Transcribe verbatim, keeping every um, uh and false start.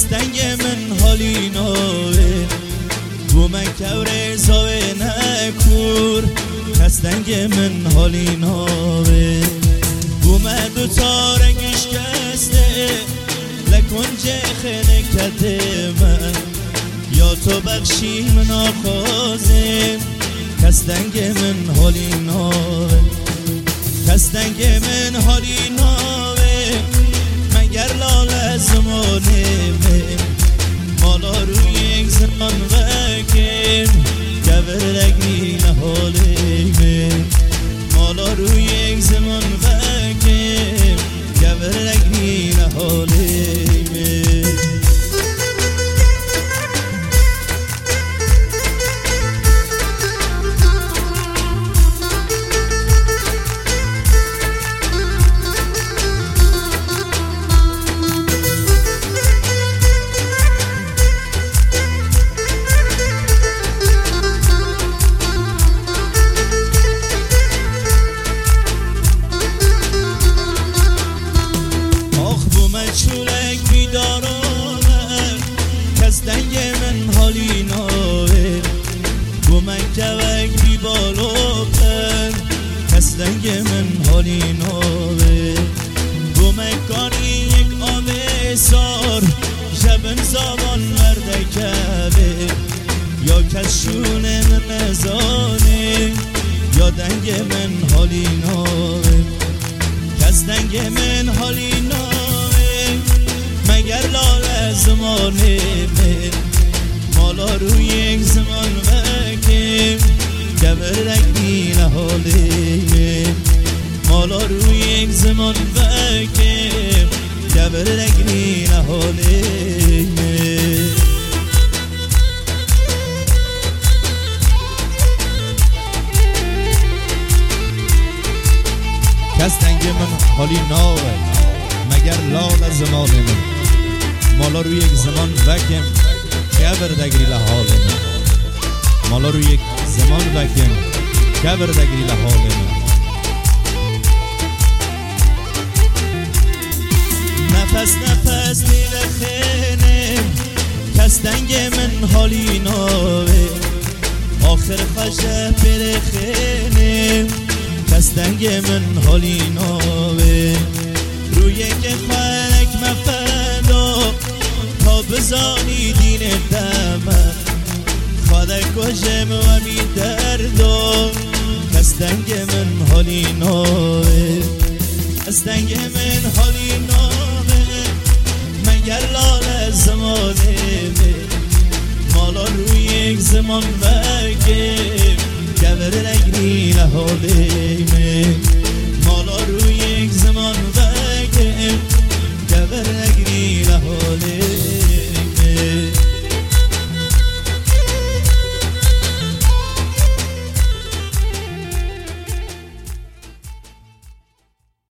کستنگ من حالی نوه بو من کور زاوه نکور کستنگ من حالی نوه بو من دو تا رنگش کسته لکنجه خنه کته من یا تو بخشی من آخوزه کستنگ من حالی نوه کستنگ من حالی نوه مگر لال زمانه من مالا روی یک زمان وکم گبر رگی نحاله من مالا روی یک زمان وکم گبر رگی نحاله من چولک بیدارانم کستنگ من حالی نوه بو من کوک بی بالوپن کستنگ من حالی نوه بو من کانی یک آب سار شبن زبان مرده کبه یا کشون من نزانه یا دنگ من حالی نوه کستنگ من حالی نوه مگر لال زمانه من مالا روی یک زمان وکم گبر رگی نحاله من مالا روی یک زمان وکم گبر رگی نحاله من کستنگ من حالی نوه مگر لال زمان من مالا روی یک زمان وکم گبر دگری لحال من مالا روی یک زمان وکم گبر دگری لحال من نفس نفس نیل خینه کستنگ من حالی نوه آخر خشه پر خینه کستنگ من حالی نوه روی که خلک مفدا تا بزانی دین دمه خدا کجم و می دردو کستنگ من حالی نوه کستنگ من حالی نوه مگر لال زمانه من مالا روی یک زمان وکم گبر رگی نحاله من مالا روی